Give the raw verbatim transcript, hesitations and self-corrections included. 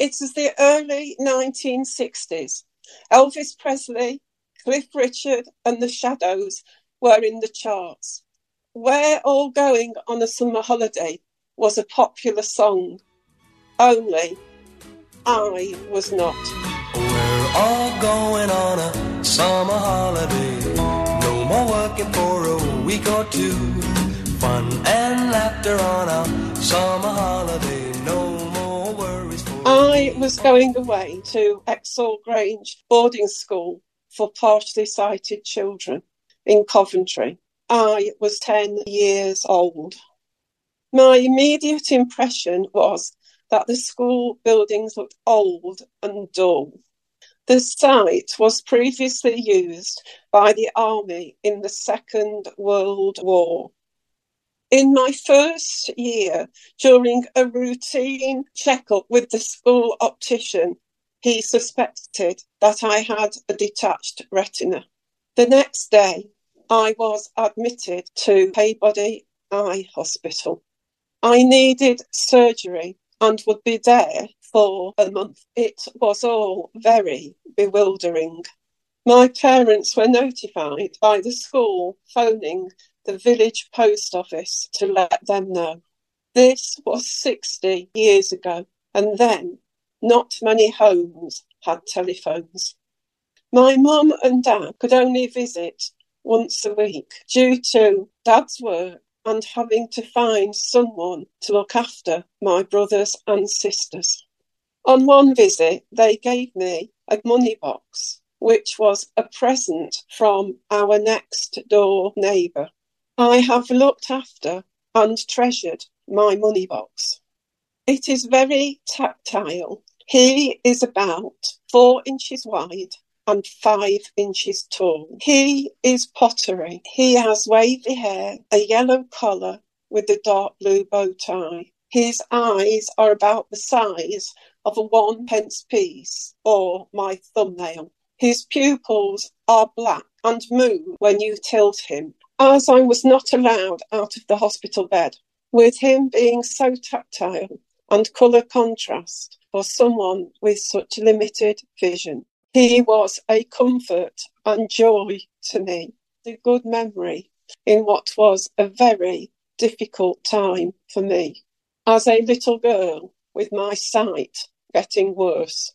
It was the early nineteen sixties. Elvis Presley, Cliff Richard and the Shadows were in the charts. We're All Going on a Summer Holiday was a popular song. Only I was not. We're all going on a summer holiday. No more working for a week or two. Fun and laughter on our summer holiday. No more worries for I was going away to Exhall Grange boarding school for partially sighted children in Coventry. I was ten years old. My immediate impression was that the school buildings looked old and dull. The site was previously used by the army in the Second World War. In my first year, during a routine checkup with the school optician, he suspected that I had a detached retina. The next day, I was admitted to Peabody Eye Hospital. I needed surgery and would be there for a month. It was all very bewildering. My parents were notified by the school phoning the village post office to let them know. This was sixty years ago, and then not many homes had telephones. My mum and dad could only visit once a week due to Dad's work and having to find someone to look after my brothers and sisters. On one visit, they gave me a money box, which was a present from our next door neighbour. I have looked after and treasured my money box. It is very tactile. He is about four inches wide and five inches tall. He is pottery. He has wavy hair, a yellow collar with a dark blue bow tie. His eyes are about the size of a one pence piece or my thumbnail. His pupils are black and move when you tilt him. As I was not allowed out of the hospital bed, with him being so tactile and colour contrast for someone with such limited vision, he was a comfort and joy to me, a good memory in what was a very difficult time for me as a little girl with my sight getting worse.